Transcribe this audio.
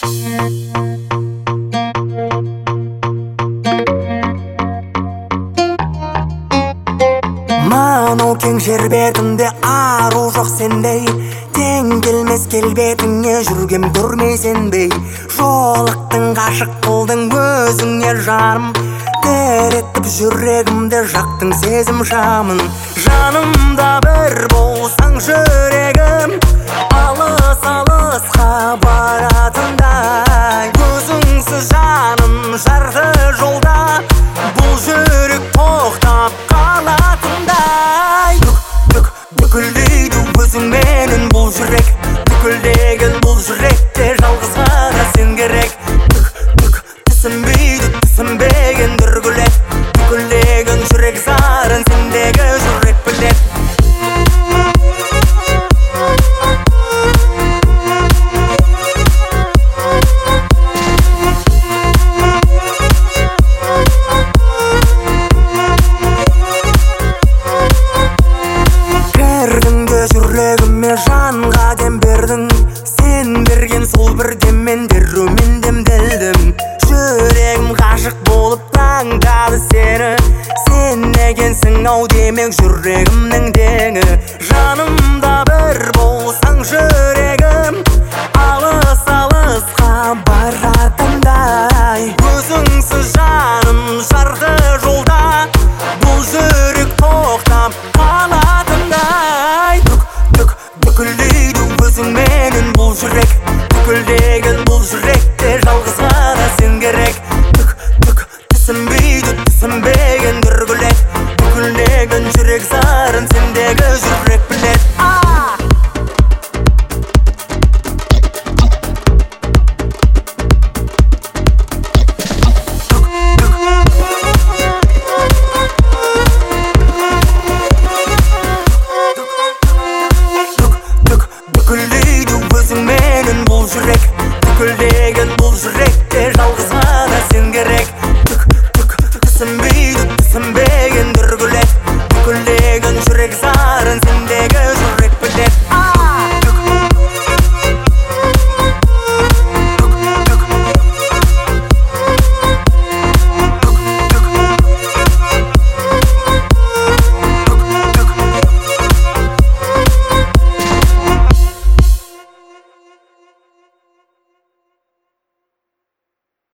Манау кең жер бетінде ару жоқ сендей, тең келмес келбетіңе жүргем көрмесенбей. Жолықтың ғашық қылдың өзіңе жарым, теретіп жүрегімді жақтың сезім шамын. Жанымда бір болсаң жүрегім, алыс алысқа баратындай. Өзіңсіз жаным жарты жолда, бұл жүрек тоқтап қалатындай. Бүкілдейді өзіңменен бұл жүрек, бүкілдеген бұл жүректе жалғыз ғана сен керек. Түсінбейді түсінбеген дүргілет, бүкілдеген жүрек зарын сендегі жүрек білет. Жүрегіме жанға дем бердің, сен берген сол бір деммен дерумен демделдім. Жүрегім ғашық болып таңдады сені, сен екенсің ау демек жүрегімнің деңі. Жанымда бір болсаң жүрегім, алыс алысқа баратындай. Өзіңсіз жаным жарты жолда, бұл жүрек тоқтап қалатындай. Бүкілдейді өзіңменен бұл жүрек,